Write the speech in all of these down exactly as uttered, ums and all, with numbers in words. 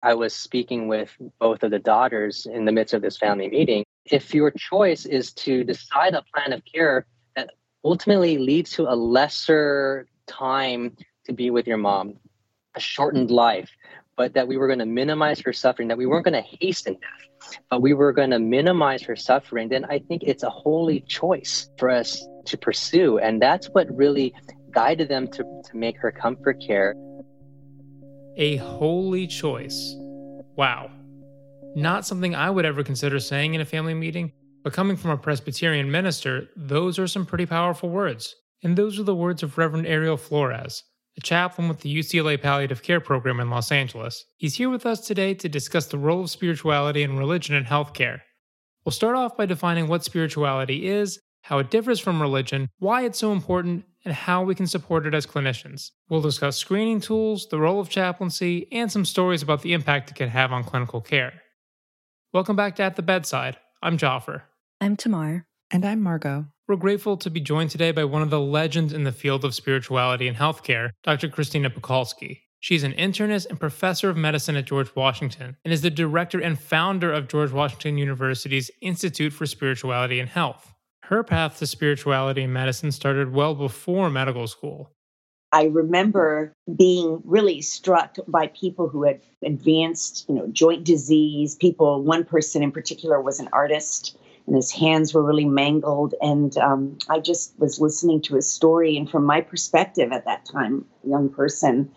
I was speaking with both of the daughters in the midst of this family meeting. If your choice is to decide a plan of care that ultimately leads to a lesser time to be with your mom, a shortened life, but that we were going to minimize her suffering, that we weren't going to hasten death, but we were going to minimize her suffering, then I think it's a holy choice for us to pursue. And that's what really guided them to, to make her comfort care. A holy choice. Wow. Not something I would ever consider saying in a family meeting, but coming from a Presbyterian minister, those are some pretty powerful words. And those are the words of Reverend Ariel Flores, a chaplain with the U C L A Palliative Care Program in Los Angeles. He's here with us today to discuss the role of spirituality and religion in healthcare. We'll start off by defining what spirituality is, how it differs from religion, why it's so important, and how we can support it as clinicians. We'll discuss screening tools, the role of chaplaincy, and some stories about the impact it can have on clinical care. Welcome back to At the Bedside. I'm Joffer. I'm Tamar. And I'm Margot. We're grateful to be joined today by one of the legends in the field of spirituality and healthcare, Doctor Christina Puchalski. She's an internist and professor of medicine at George Washington and is the director and founder of George Washington University's Institute for Spirituality and Health. Her path to spirituality and medicine started well before medical school. I remember being really struck by people who had advanced, you know, joint disease. People, one person in particular was an artist, and his hands were really mangled. And um, I just was listening to his story. And from my perspective at that time, young person,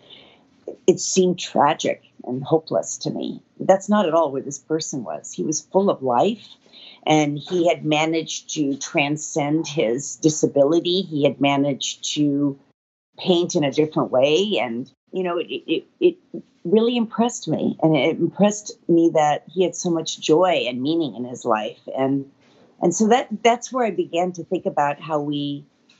it seemed tragic and hopeless to me. That's not at all where this person was. He was full of life. And he had managed to transcend his disability. He had managed to paint in a different way. And, you know, it, it, it really impressed me. And it impressed me that he had so much joy and meaning in his life. And and so that that's where I began to think about how we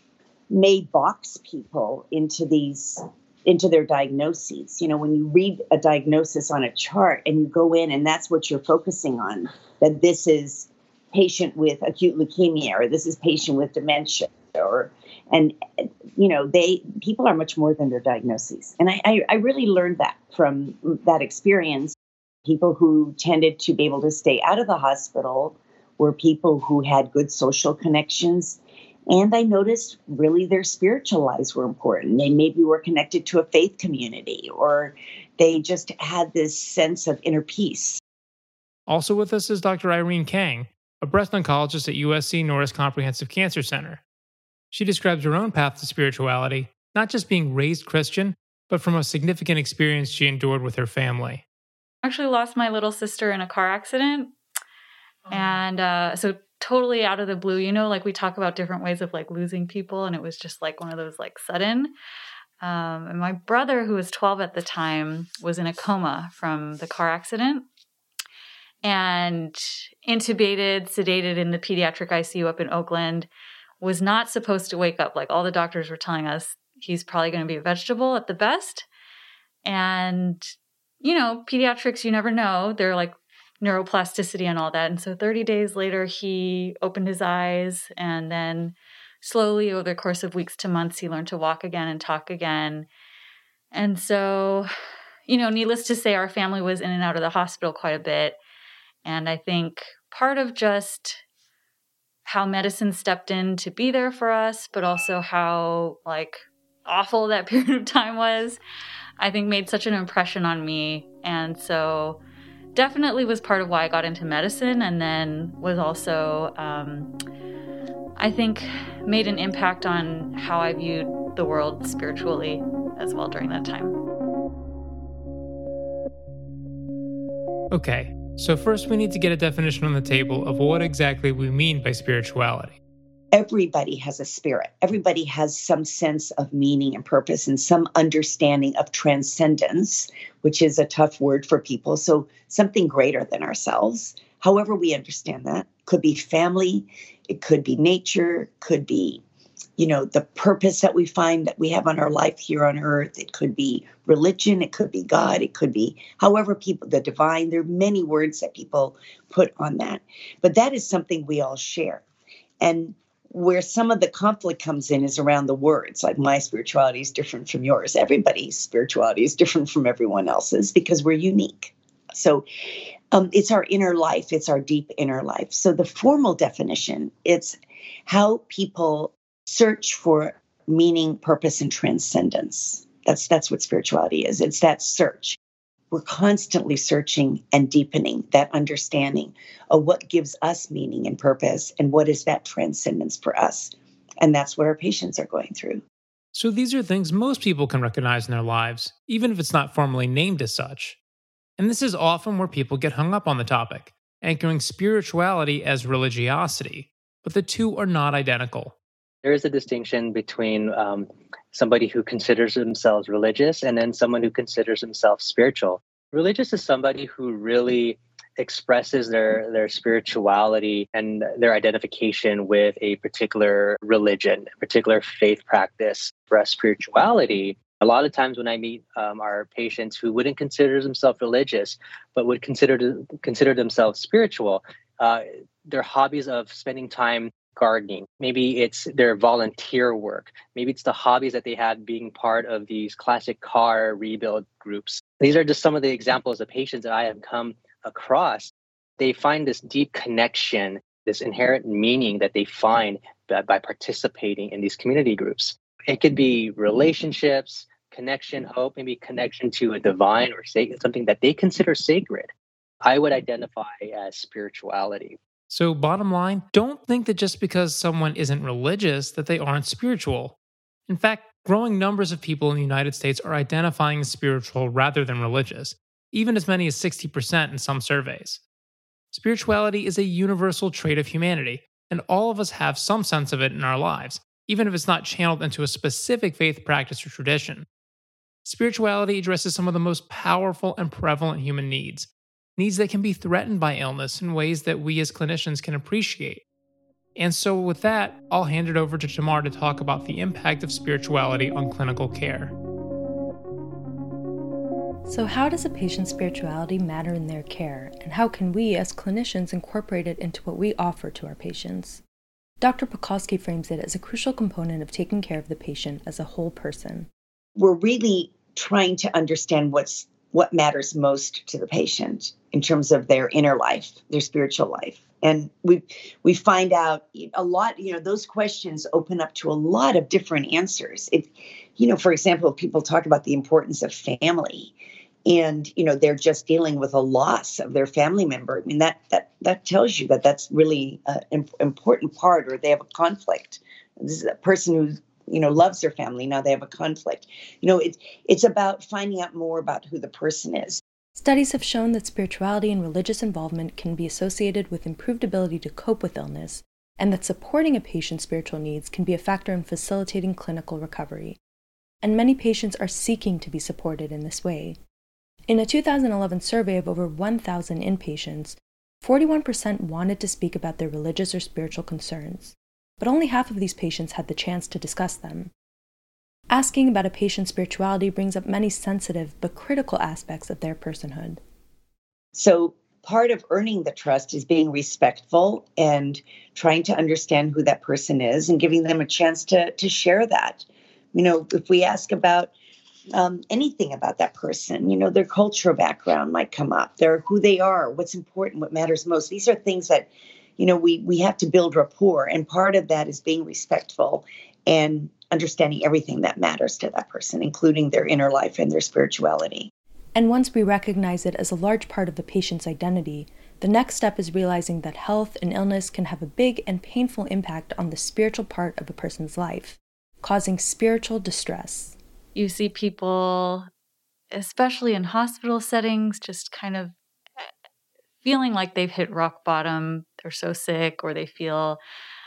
may box people into these, into their diagnoses. You know, when you read a diagnosis on a chart and you go in and that's what you're focusing on, that this is patient with acute leukemia, or this is patient with dementia, or, and, you know, they, people are much more than their diagnoses. And I, I, I really learned that from that experience. People who tended to be able to stay out of the hospital were people who had good social connections. And I noticed really their spiritual lives were important. They maybe were connected to a faith community, or they just had this sense of inner peace. Also with us is Doctor Irene Kang, a breast oncologist at U S C Norris Comprehensive Cancer Center. She describes her own path to spirituality, not just being raised Christian, but from a significant experience she endured with her family. I actually lost my little sister in a car accident. Oh. And uh, so totally out of the blue, you know, like we talk about different ways of like losing people. And it was just like one of those like sudden. Um, and my brother, who was twelve at the time, was in a coma from the car accident. And intubated, sedated in the pediatric I C U up in Oakland, was not supposed to wake up. Like all the doctors were telling us he's probably going to be a vegetable at the best. And, you know, pediatrics, you never know. They're like neuroplasticity and all that. And so thirty days later, he opened his eyes, and then slowly over the course of weeks to months, he learned to walk again and talk again. And so, you know, needless to say, our family was in and out of the hospital quite a bit. And I think part of just how medicine stepped in to be there for us, but also how like awful that period of time was, I think made such an impression on me. And so definitely was part of why I got into medicine, and then was also, um, I think, made an impact on how I viewed the world spiritually as well during that time. Okay. So first we need to get a definition on the table of what exactly we mean by spirituality. Everybody has a spirit. Everybody has some sense of meaning and purpose and some understanding of transcendence, which is a tough word for people. So something greater than ourselves. However we understand that. Could be family. It could be nature. Could be, you know, the purpose that we find that we have on our life here on earth. It could be religion. It could be God. It could be however people, the divine. There are many words that people put on that. But that is something we all share. And where some of the conflict comes in is around the words. Like my spirituality is different from yours. Everybody's spirituality is different from everyone else's because we're unique. So um, it's our inner life. It's our deep inner life. So the formal definition, it's how people search for meaning, purpose, and transcendence. That's, that's what spirituality is. It's that search. We're constantly searching and deepening that understanding of what gives us meaning and purpose and what is that transcendence for us. And that's what our patients are going through. So these are things most people can recognize in their lives, even if it's not formally named as such. And this is often where people get hung up on the topic, anchoring spirituality as religiosity. But the two are not identical. There is a distinction between um, somebody who considers themselves religious and then someone who considers themselves spiritual. Religious is somebody who really expresses their, their spirituality and their identification with a particular religion, a particular faith practice. For us, spirituality, a lot of times when I meet um, our patients who wouldn't consider themselves religious, but would consider consider themselves spiritual, uh, their hobbies of spending time gardening. Maybe it's their volunteer work. Maybe it's the hobbies that they had being part of these classic car rebuild groups. These are just some of the examples of patients that I have come across. They find this deep connection, this inherent meaning that they find by, by participating in these community groups. It could be relationships, connection, hope, maybe connection to a divine or sacred, something that they consider sacred. I would identify as spirituality. So bottom line, don't think that just because someone isn't religious that they aren't spiritual. In fact, growing numbers of people in the United States are identifying as spiritual rather than religious, even as many as sixty percent in some surveys. Spirituality is a universal trait of humanity, and all of us have some sense of it in our lives, even if it's not channeled into a specific faith practice or tradition. Spirituality addresses some of the most powerful and prevalent human needs, needs that can be threatened by illness in ways that we as clinicians can appreciate. And so with that, I'll hand it over to Tamar to talk about the impact of spirituality on clinical care. So how does a patient's spirituality matter in their care, and how can we as clinicians incorporate it into what we offer to our patients? Doctor Puchalski frames it as a crucial component of taking care of the patient as a whole person. We're really trying to understand what's what matters most to the patient in terms of their inner life, their spiritual life. And we we find out a lot, you know, those questions open up to a lot of different answers. If, you know, for example, people talk about the importance of family and, you know, they're just dealing with a loss of their family member. I mean, that that that tells you that that's really an important part, or they have a conflict. This is a person who's, you know, loves their family. Now they have a conflict. You know, it's it's about finding out more about who the person is. Studies have shown that spirituality and religious involvement can be associated with improved ability to cope with illness, and that supporting a patient's spiritual needs can be a factor in facilitating clinical recovery. And many patients are seeking to be supported in this way. In a two thousand eleven survey of over one thousand inpatients, forty-one percent wanted to speak about their religious or spiritual concerns, but only half of these patients had the chance to discuss them. Asking about a patient's spirituality brings up many sensitive but critical aspects of their personhood. So part of earning the trust is being respectful and trying to understand who that person is and giving them a chance to, to share that. You know, if we ask about um, anything about that person, you know, their cultural background might come up, their who they are, what's important, what matters most. These are things that, you know, we we have to build rapport. And part of that is being respectful and understanding everything that matters to that person, including their inner life and their spirituality. And once we recognize it as a large part of the patient's identity, the next step is realizing that health and illness can have a big and painful impact on the spiritual part of a person's life, causing spiritual distress. You see people, especially in hospital settings, just kind of feeling like they've hit rock bottom. They're so sick, or they feel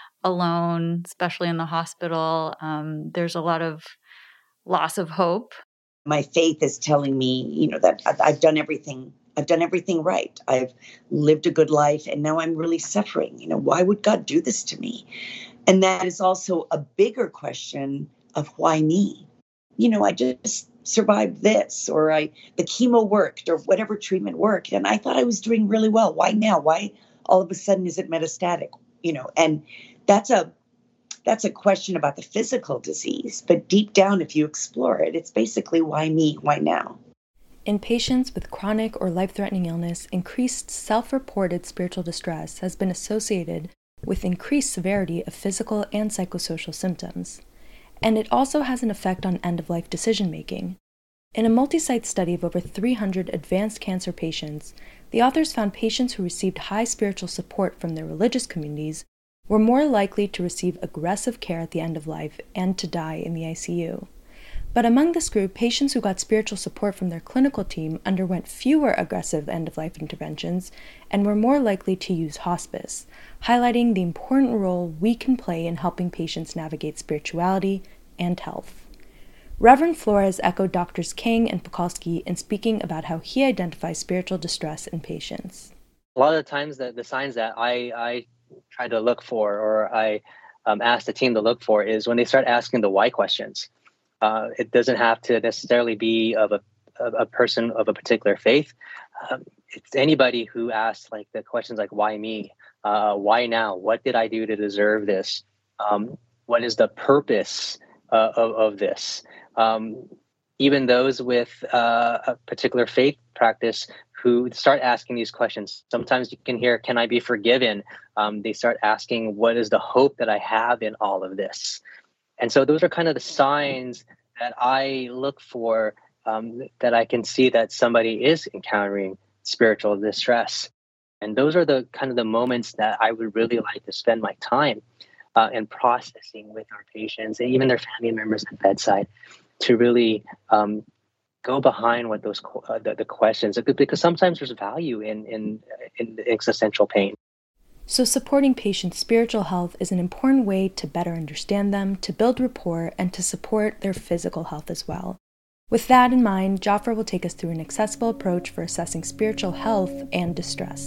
alone, especially in the hospital. Um, there's a lot of loss of hope. My faith is telling me, you know, that I've done everything. I've done everything right. I've lived a good life, and now I'm really suffering. You know, why would God do this to me? And that is also a bigger question of why me? You know, I just survived this, or I the chemo worked, or whatever treatment worked, and I thought I was doing really well. Why now? Why all of a sudden is it metastatic? You know, and that's a that's a question about the physical disease. But deep down, if you explore it, it's basically why me? Why now? In patients with chronic or life-threatening illness, increased self-reported spiritual distress has been associated with increased severity of physical and psychosocial symptoms. And it also has an effect on end-of-life decision-making. In a multi-site study of over three hundred advanced cancer patients, the authors found patients who received high spiritual support from their religious communities were more likely to receive aggressive care at the end of life and to die in the I C U. But among this group, patients who got spiritual support from their clinical team underwent fewer aggressive end-of-life interventions and were more likely to use hospice, highlighting the important role we can play in helping patients navigate spirituality and health. Reverend Flores echoed Doctors King and Pukalski in speaking about how he identifies spiritual distress in patients. A lot of the times, the, the signs that I, I try to look for, or I um, ask the team to look for, is when they start asking the why questions. Uh, it doesn't have to necessarily be of a, of a person of a particular faith. Um, it's anybody who asks like the questions like, why me? Uh, why now? What did I do to deserve this? Um, what is the purpose uh, of, of this? Um, even those with uh, a particular faith practice who start asking these questions. Sometimes you can hear, can I be forgiven? Um, they start asking, what is the hope that I have in all of this? And so those are kind of the signs that I look for, um, that I can see that somebody is encountering spiritual distress. And those are the kind of the moments that I would really like to spend my time uh, in processing with our patients and even their family members at bedside, to really um, go behind what those uh, the, the questions, because sometimes there's value in in in existential pain. So supporting patients' spiritual health is an important way to better understand them, to build rapport, and to support their physical health as well. With that in mind, Jaffer will take us through an accessible approach for assessing spiritual health and distress.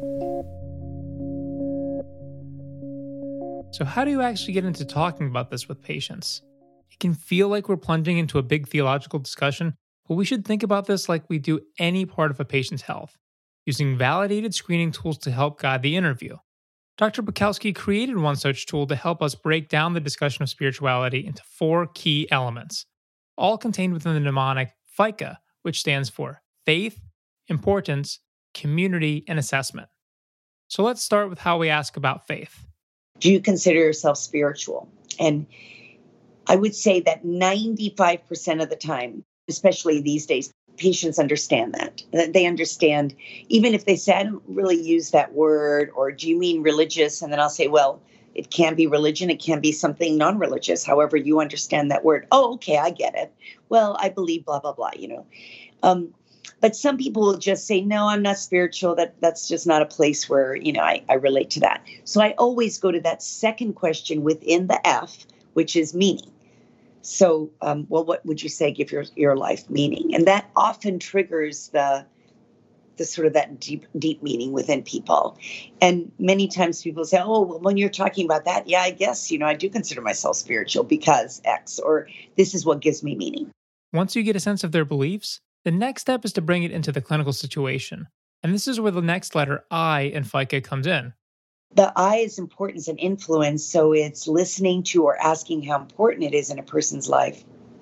So how do you actually get into talking about this with patients? It can feel like we're plunging into a big theological discussion, but we should think about this like we do any part of a patient's health, using validated screening tools to help guide the interview. Doctor Pukalski created one such tool to help us break down the discussion of spirituality into four key elements, all contained within the mnemonic FICA, which stands for faith, importance, community, and assessment. So let's start with how we ask about faith. Do you consider yourself spiritual? And I would say that ninety-five percent of the time, especially these days, patients understand that. They understand, even if they say, I don't really use that word, or do you mean religious? And then I'll say, well, it can be religion. It can be something non-religious. However, you understand that word. Oh, okay, I get it. Well, I believe blah, blah, blah, you know. Um, but some people will just say, no, I'm not spiritual. That That's just not a place where, you know, I, I relate to that. So I always go to that second question within the F, which is meaning. So, um, well, what would you say give your, your life meaning? And that often triggers the the sort of that deep, deep meaning within people. And many times people say, oh, well, when you're talking about that, yeah, I guess, you know, I do consider myself spiritual because X, or this is what gives me meaning. Once you get a sense of their beliefs, the next step is to bring it into the clinical situation. And this is where the next letter I in FICA comes in. The I is importance and influence. So it's listening to or asking how important it is in a person's life.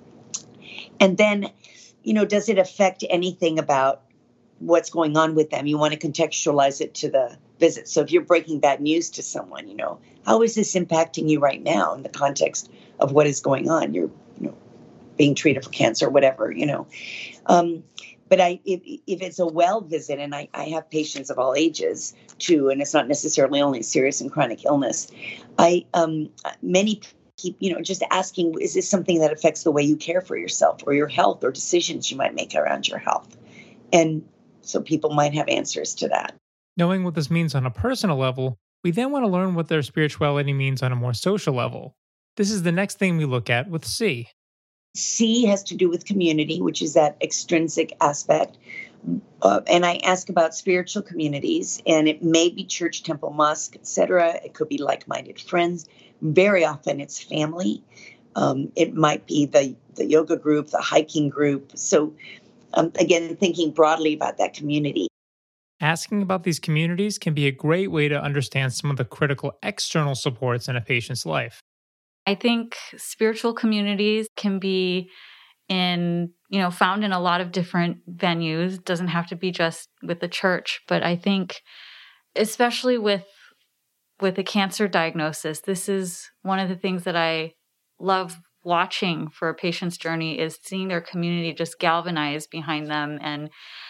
And then, you know, does it affect anything about what's going on with them? You want to contextualize it to the visit. So if you're breaking bad news to someone, you know, how is this impacting you right now in the context of what is going on? You're, you know, being treated for cancer, whatever, you know. Um, But I, if, if it's a well visit, and I, I have patients of all ages too, and it's not necessarily only serious and chronic illness, I um, many keep, you know, just asking, is this something that affects the way you care for yourself or your health or decisions you might make around your health? And so people might have answers to that. Knowing what this means on a personal level, we then want to learn what their spirituality means on a more social level. This is the next thing we look at with C. C has to do with community, which is that extrinsic aspect. Uh, and I ask about spiritual communities, and it may be church, temple, mosque, et cetera. It could be like-minded friends. Very often it's family. Um, it might be the, the yoga group, the hiking group. So um, again, thinking broadly about that community. Asking about these communities can be a great way to understand some of the critical external supports in a patient's life. I think spiritual communities can be in you know, found in a lot of different venues. It doesn't have to be just with the church, but I think especially with with a cancer diagnosis, this is one of the things that I love watching for a patient's journey, is seeing their community just galvanize behind them, and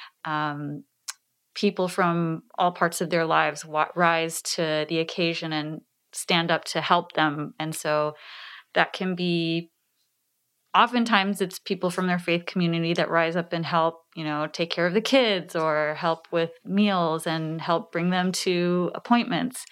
um, people from all parts of their lives wa- rise to the occasion and stand up to help them. And so that can be, oftentimes it's people from their faith community that rise up and help, you know, take care of the kids or help with meals and help bring them to appointments.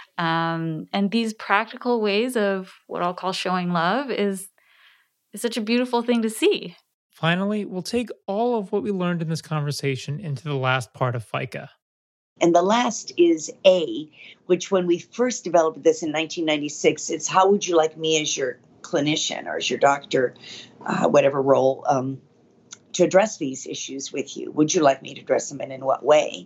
Um, and these practical ways of what I'll call showing love is, is such a beautiful thing to see. Finally, we'll take all of what we learned in this conversation into the last part of FICA. And the last is A, which when we first developed this in nineteen ninety-six, it's how would you like me as your clinician or as your doctor, uh, whatever role, um, to address these issues with you? Would you like me to address them and in what way?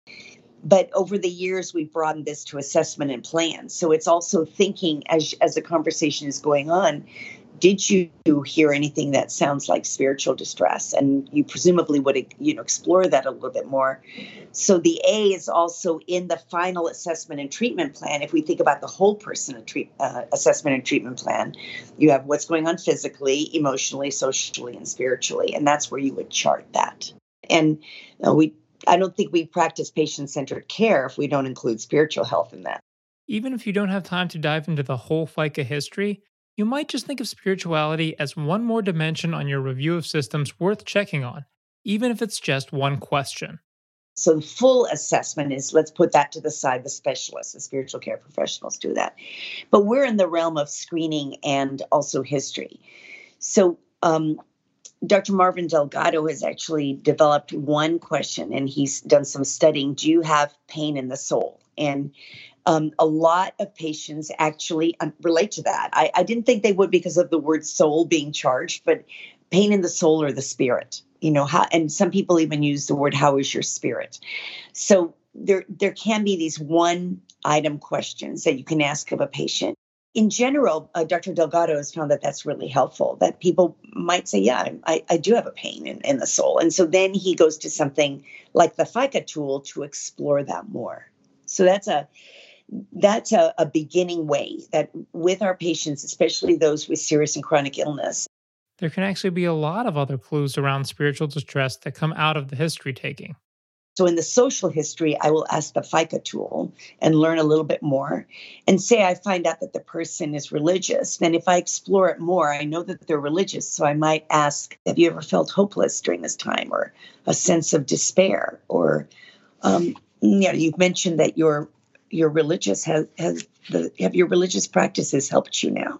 But over the years, we've broadened this to assessment and plan. So it's also thinking as, as the conversation is going on, did you hear anything that sounds like spiritual distress? And you presumably would, you know, explore that a little bit more. So the A is also in the final assessment and treatment plan. If we think about the whole person treat, uh, assessment and treatment plan, you have what's going on physically, emotionally, socially, and spiritually. And that's where you would chart that. And uh, we, I don't think we practice patient-centered care if we don't include spiritual health in that. Even if you don't have time to dive into the whole FICA history, you might just think of spirituality as one more dimension on your review of systems worth checking on, even if it's just one question. So the full assessment is, let's put that to the side, the specialists, the spiritual care professionals do that. But we're in the realm of screening and also history. So um, Doctor Marvin Delgado has actually developed one question, and he's done some studying. Do you have pain in the soul? And Um, a lot of patients actually um, relate to that. I, I didn't think they would because of the word soul being charged, but pain in the soul or the spirit, you know, how, and some people even use the word, how is your spirit? So there, there can be these one item questions that you can ask of a patient. In general, uh, Doctor Delgado has found that that's really helpful, that people might say, yeah, I, I do have a pain in, in the soul. And so then he goes to something like the FICA tool to explore that more. So that's a, That's a, a beginning way that with our patients, especially those with serious and chronic illness. There can actually be a lot of other clues around spiritual distress that come out of the history taking. So in the social history, I will ask the FICA tool and learn a little bit more. And say I find out that the person is religious. Then if I explore it more, I know that they're religious. So I might ask, have you ever felt hopeless during this time, or a sense of despair? Or, um, you know, you've mentioned that you're your religious has, has the, have your religious practices helped you now?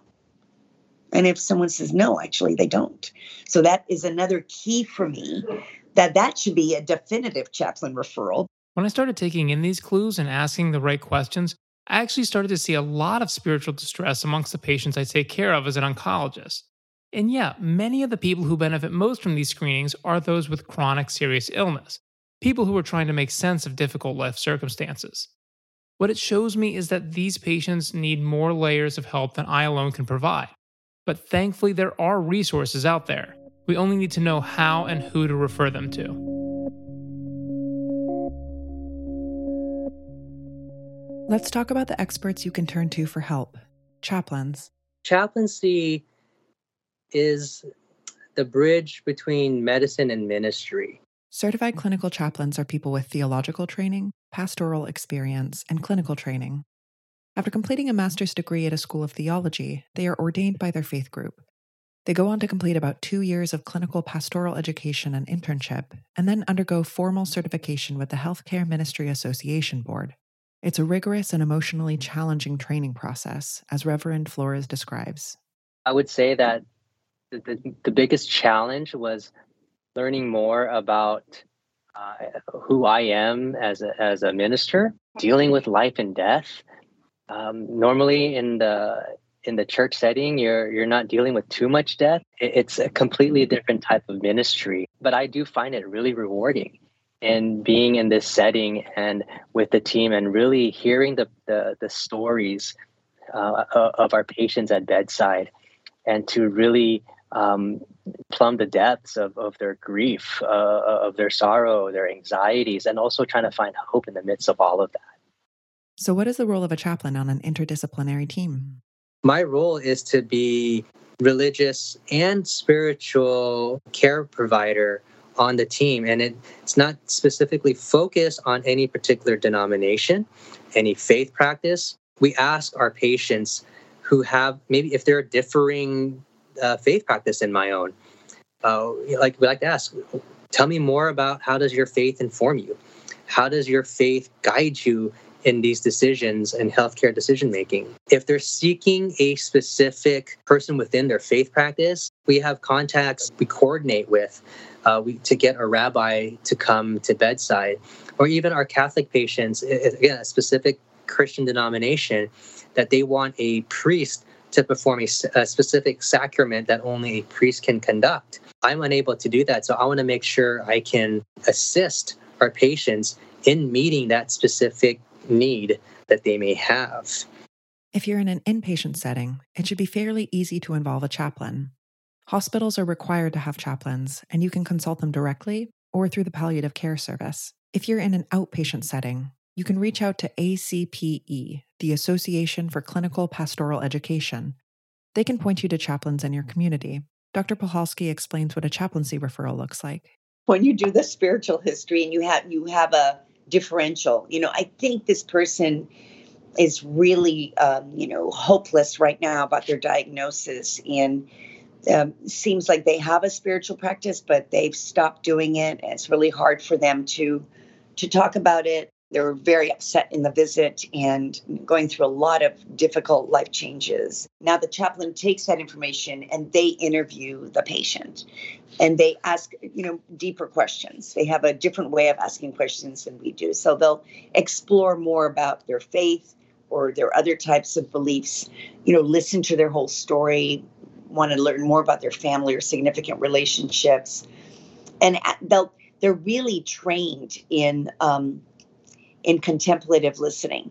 And if someone says, no, actually they don't. So that is another key for me, that that should be a definitive chaplain referral. When I started taking in these clues and asking the right questions, I actually started to see a lot of spiritual distress amongst the patients I take care of as an oncologist. And yeah, many of the people who benefit most from these screenings are those with chronic serious illness, people who are trying to make sense of difficult life circumstances. What it shows me is that these patients need more layers of help than I alone can provide. But thankfully, there are resources out there. We only need to know how and who to refer them to. Let's talk about the experts you can turn to for help. Chaplains. Chaplaincy is the bridge between medicine and ministry. Certified clinical chaplains are people with theological training, pastoral experience, and clinical training. After completing a master's degree at a school of theology, they are ordained by their faith group. They go on to complete about two years of clinical pastoral education and internship, and then undergo formal certification with the Healthcare Ministry Association Board. It's a rigorous and emotionally challenging training process, as Reverend Flores describes. I would say that the, the, the biggest challenge was learning more about uh, who I am as a, as a minister, dealing with life and death. Um, normally in the in the church setting, you're you're not dealing with too much death. It, it's a completely different type of ministry. But I do find it really rewarding in being in this setting and with the team and really hearing the the, the stories uh, of our patients at bedside, and to really um, plumb the depths of, of their grief, uh, of their sorrow, their anxieties, and also trying to find hope in the midst of all of that. So what is the role of a chaplain on an interdisciplinary team? My role is to be religious and spiritual care provider on the team. And it, it's not specifically focused on any particular denomination, any faith practice. We ask our patients who have, maybe if they're a differing uh, faith practice in my own, uh, like we like to ask, tell me more about how does your faith inform you? How does your faith guide you in these decisions and healthcare decision making? If they're seeking a specific person within their faith practice, we have contacts we coordinate with uh, we, to get a rabbi to come to bedside, or even our Catholic patients, again, a specific Christian denomination, that they want a priest to perform a, a specific sacrament that only a priest can conduct. I'm unable to do that, so I want to make sure I can assist our patients in meeting that specific need that they may have. If you're in an inpatient setting, it should be fairly easy to involve a chaplain. Hospitals are required to have chaplains, and you can consult them directly or through the palliative care service. If you're in an outpatient setting, you can reach out to A C P E, the Association for Clinical Pastoral Education. They can point you to chaplains in your community. Doctor Puhalski explains what a chaplaincy referral looks like. When you do the spiritual history and you have you have a differential, you know, I think this person is really, um, you know, hopeless right now about their diagnosis, and um, seems like they have a spiritual practice, but they've stopped doing it. And it's really hard for them to to talk about it. They're very upset in the visit and going through a lot of difficult life changes. Now the chaplain takes that information and they interview the patient and they ask, you know, deeper questions. They have a different way of asking questions than we do. So they'll explore more about their faith or their other types of beliefs, you know, listen to their whole story, want to learn more about their family or significant relationships. And they'll, they're really trained in, um, in contemplative listening.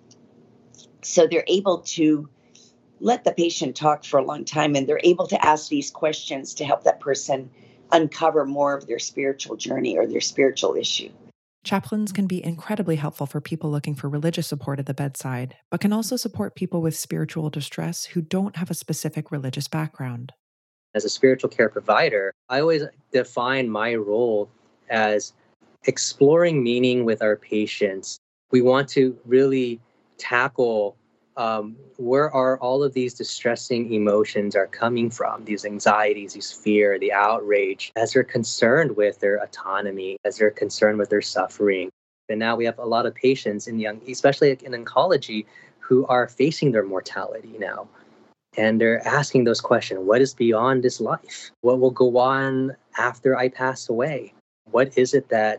So they're able to let the patient talk for a long time, and they're able to ask these questions to help that person uncover more of their spiritual journey or their spiritual issue. Chaplains can be incredibly helpful for people looking for religious support at the bedside, but can also support people with spiritual distress who don't have a specific religious background. As a spiritual care provider, I always define my role as exploring meaning with our patients. We want to really tackle um, where are all of these distressing emotions are coming from, these anxieties, these fear, the outrage, as they're concerned with their autonomy, as they're concerned with their suffering. And now we have a lot of patients in young, especially in oncology, who are facing their mortality now. And they're asking those questions. What is beyond this life? What will go on after I pass away? What is it that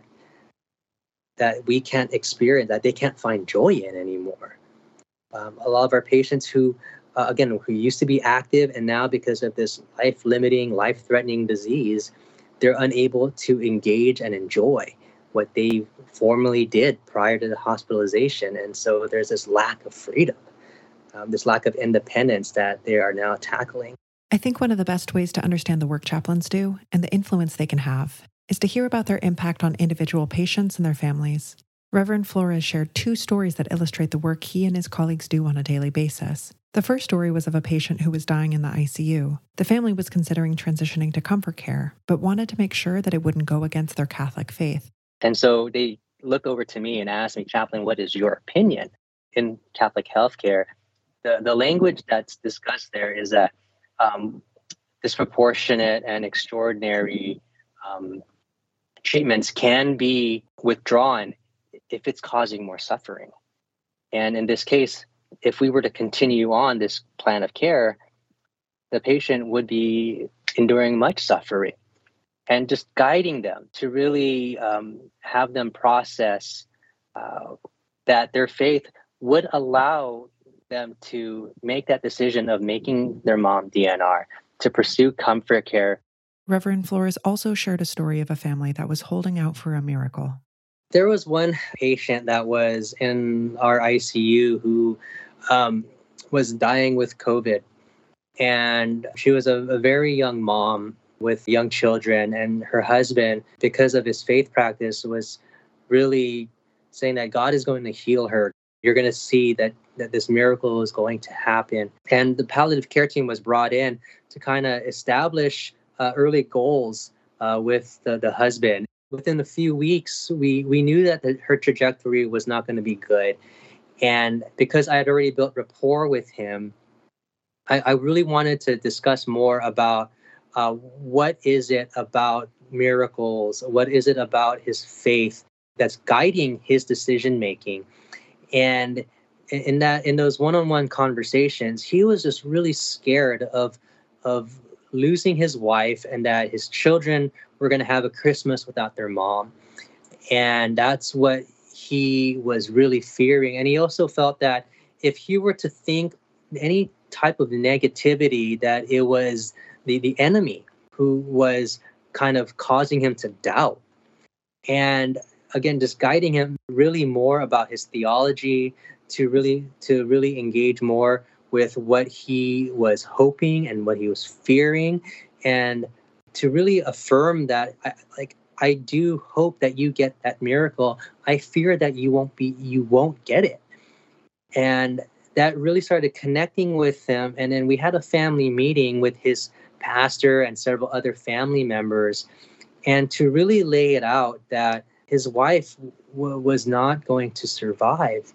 that we can't experience, that they can't find joy in anymore? Um, a lot of our patients who, uh, again, who used to be active and now because of this life-limiting, life-threatening disease, they're unable to engage and enjoy what they formerly did prior to the hospitalization. And so there's this lack of freedom, um, this lack of independence that they are now tackling. I think one of the best ways to understand the work chaplains do and the influence they can have is to hear about their impact on individual patients and their families. Reverend Flores shared two stories that illustrate the work he and his colleagues do on a daily basis. The first story was of a patient who was dying in the I C U. The family was considering transitioning to comfort care, but wanted to make sure that it wouldn't go against their Catholic faith. And so they looked over to me and asked me, Chaplain, what is your opinion in Catholic healthcare? The, the language that's discussed there is that um, disproportionate and extraordinary um, treatments can be withdrawn if it's causing more suffering. And in this case, if we were to continue on this plan of care, the patient would be enduring much suffering. And just guiding them to really um, have them process uh, that their faith would allow them to make that decision of making their mom D N R, to pursue comfort care. Reverend Flores also shared a story of a family that was holding out for a miracle. There was one patient that was in our I C U who um, was dying with COVID. And she was a, a very young mom. with young children. And her husband, because of his faith practice, was really saying that God is going to heal her. You're going to see that, that this miracle is going to happen. And the palliative care team was brought in to kind of establish uh, early goals uh, with the, the husband. Within a few weeks, we, we knew that the, her trajectory was not going to be good. And because I had already built rapport with him, I, I really wanted to discuss more about uh, what is it about miracles, what is it about his faith that's guiding his decision-making. And in that, in those one-on-one conversations, he was just really scared of, of losing his wife and that his children were going to have a Christmas without their mom. And that's what he was really fearing. And he also felt that if he were to think any type of negativity, that it was the, the enemy who was kind of causing him to doubt. And again, just guiding him really more about his theology, to really to really engage more with what he was hoping and what he was fearing, and to really affirm that, I, like, I do hope that you get that miracle. I fear that you won't be, you won't get it. And that really started connecting with him. And then we had a family meeting with his pastor and several other family members, and to really lay it out that his wife w- was not going to survive.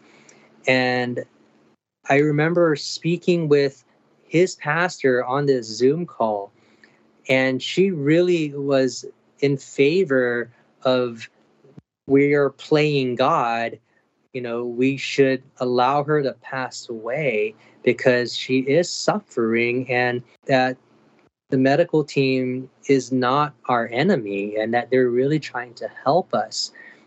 And I remember speaking with his pastor on this Zoom call, and she really was in favor of, we are playing God. You know, we should allow her to pass away because she is suffering, and that the medical team is not our enemy, and that they're really trying to help us.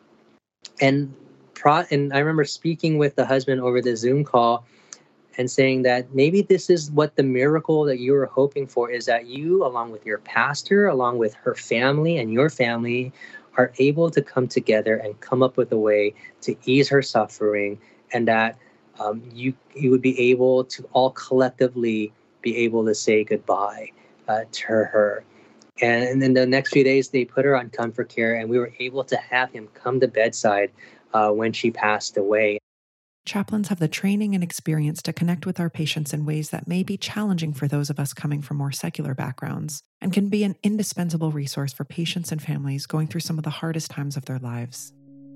And pro- and I remember speaking with the husband over the Zoom call and saying that maybe this is what the miracle that you were hoping for, is that you, along with your pastor, along with her family and your family, are able to come together and come up with a way to ease her suffering, and that um, you you would be able to all collectively be able to say goodbye uh, to her. And, and then the next few days, they put her on comfort care, and we were able to have him come to bedside uh, when she passed away. Chaplains have the training and experience to connect with our patients in ways that may be challenging for those of us coming from more secular backgrounds, and can be an indispensable resource for patients and families going through some of the hardest times of their lives.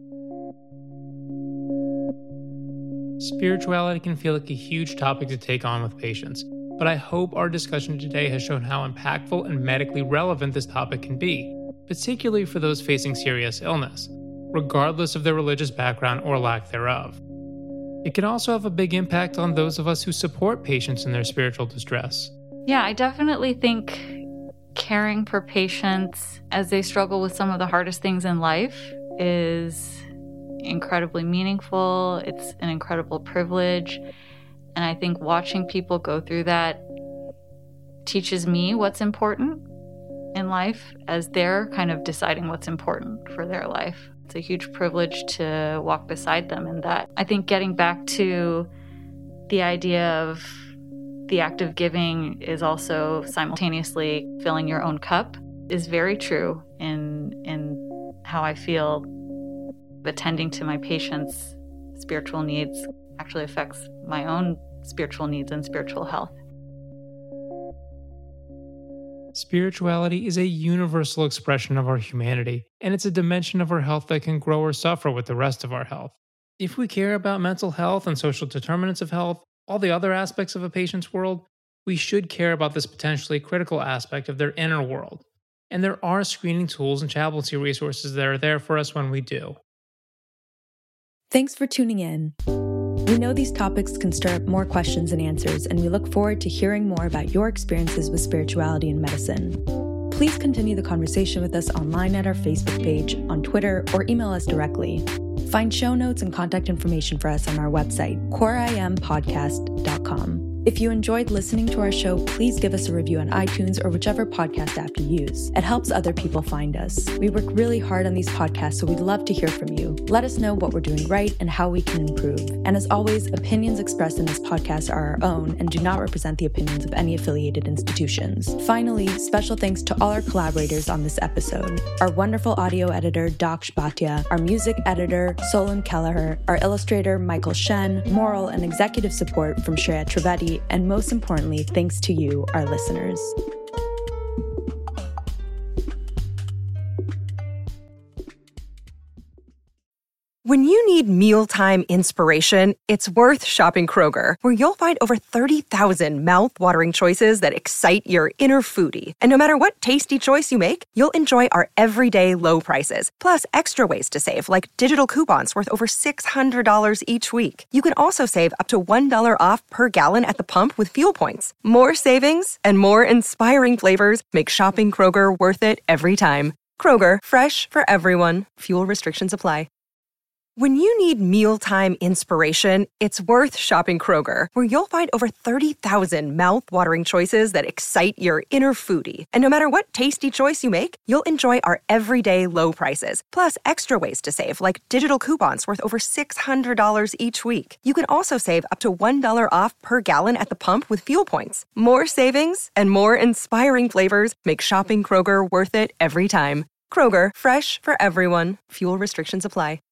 Spirituality can feel like a huge topic to take on with patients, but I hope our discussion today has shown how impactful and medically relevant this topic can be, particularly for those facing serious illness, regardless of their religious background or lack thereof. It can also have a big impact on those of us who support patients in their spiritual distress. Yeah, I definitely think caring for patients as they struggle with some of the hardest things in life is incredibly meaningful. It's an incredible privilege. And I think watching people go through that teaches me what's important in life as they're kind of deciding what's important for their life. It's a huge privilege to walk beside them in that. I think getting back to the idea of the act of giving is also simultaneously filling your own cup is very true in in how I feel attending to my patients' spiritual needs actually affects my own spiritual needs and spiritual health. Spirituality is a universal expression of our humanity, and it's a dimension of our health that can grow or suffer with the rest of our health. If we care about mental health and social determinants of health, all the other aspects of a patient's world, we should care about this potentially critical aspect of their inner world. And there are screening tools and chaplaincy resources that are there for us when we do. Thanks for tuning in. We know these topics can stir up more questions and answers, and we look forward to hearing more about your experiences with spirituality and medicine. Please continue the conversation with us online at our Facebook page, on Twitter, or email us directly. Find show notes and contact information for us on our website, core i m podcast dot com. If you enjoyed listening to our show, please give us a review on iTunes or whichever podcast app you use. It helps other people find us. We work really hard on these podcasts, so we'd love to hear from you. Let us know what we're doing right and how we can improve. And as always, opinions expressed in this podcast are our own and do not represent the opinions of any affiliated institutions. Finally, special thanks to all our collaborators on this episode. Our wonderful audio editor, Daksh Bhatia, our music editor, Solon Kelleher, our illustrator, Michael Shen, moral and executive support from Shreya Trivedi, and most importantly, thanks to you, our listeners. When you need mealtime inspiration, it's worth shopping Kroger, where you'll find over thirty thousand mouth-watering choices that excite your inner foodie. And no matter what tasty choice you make, you'll enjoy our everyday low prices, plus extra ways to save, like digital coupons worth over six hundred dollars each week. You can also save up to one dollar off per gallon at the pump with fuel points. More savings and more inspiring flavors make shopping Kroger worth it every time. Kroger, fresh for everyone. Fuel restrictions apply. When you need mealtime inspiration, it's worth shopping Kroger, where you'll find over thirty thousand mouth-watering choices that excite your inner foodie. And no matter what tasty choice you make, you'll enjoy our everyday low prices, plus extra ways to save, like digital coupons worth over six hundred dollars each week. You can also save up to one dollar off per gallon at the pump with fuel points. More savings and more inspiring flavors make shopping Kroger worth it every time. Kroger, fresh for everyone. Fuel restrictions apply.